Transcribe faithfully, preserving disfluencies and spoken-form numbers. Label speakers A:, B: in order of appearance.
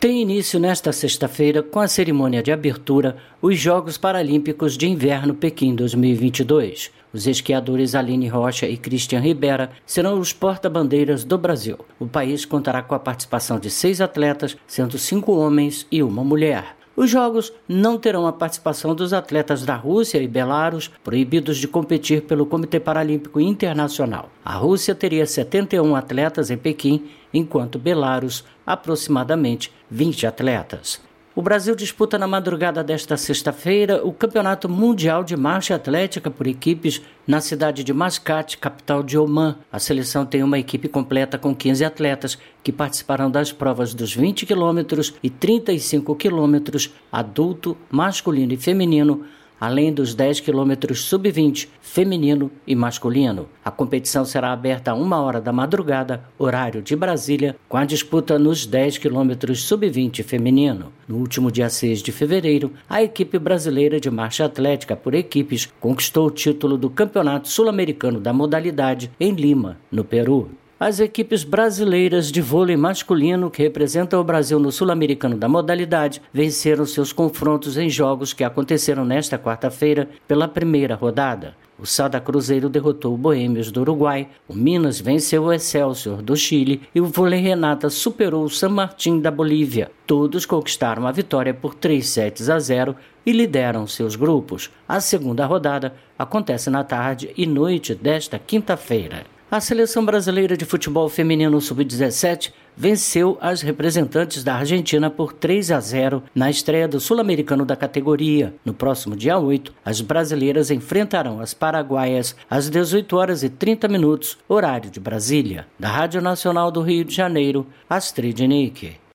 A: Tem início nesta sexta-feira, com a cerimônia de abertura, os Jogos Paralímpicos de Inverno Pequim dois mil e vinte e dois. Os esquiadores Aline Rocha e Christian Ribera serão os porta-bandeiras do Brasil. O país contará com a participação de seis atletas, sendo cinco homens e uma mulher. Os Jogos não terão a participação dos atletas da Rússia e Belarus, proibidos de competir pelo Comitê Paralímpico Internacional. A Rússia teria setenta e um atletas em Pequim, enquanto Belarus, aproximadamente vinte atletas. O Brasil disputa na madrugada desta sexta-feira o Campeonato Mundial de Marcha Atlética por equipes na cidade de Mascate, capital de Omã. A seleção tem uma equipe completa com quinze atletas que participarão das provas dos vinte quilômetros e trinta e cinco quilômetros adulto, masculino e feminino, além dos dez quilômetros sub vinte, feminino e masculino. A competição será aberta a uma hora da madrugada, horário de Brasília, com a disputa nos dez quilômetros sub vinte feminino. No último dia seis de fevereiro, a equipe brasileira de marcha atlética por equipes conquistou o título do Campeonato Sul-Americano da modalidade em Lima, no Peru. As equipes brasileiras de vôlei masculino que representam o Brasil no Sul-Americano da modalidade venceram seus confrontos em jogos que aconteceram nesta quarta-feira pela primeira rodada. O Sada Cruzeiro derrotou o Boêmios do Uruguai, o Minas venceu o Excelsior do Chile e o Vôlei Renata superou o San Martín da Bolívia. Todos conquistaram a vitória por três sets a zero e lideram seus grupos. A segunda rodada acontece na tarde e noite desta quinta-feira. A seleção brasileira de futebol feminino sub dezessete venceu as representantes da Argentina por três a zero na estreia do Sul-Americano da categoria. No próximo dia oito, as brasileiras enfrentarão as paraguaias às dezoito horas e trinta minutos, horário de Brasília. Da Rádio Nacional do Rio de Janeiro, Astrid Nick.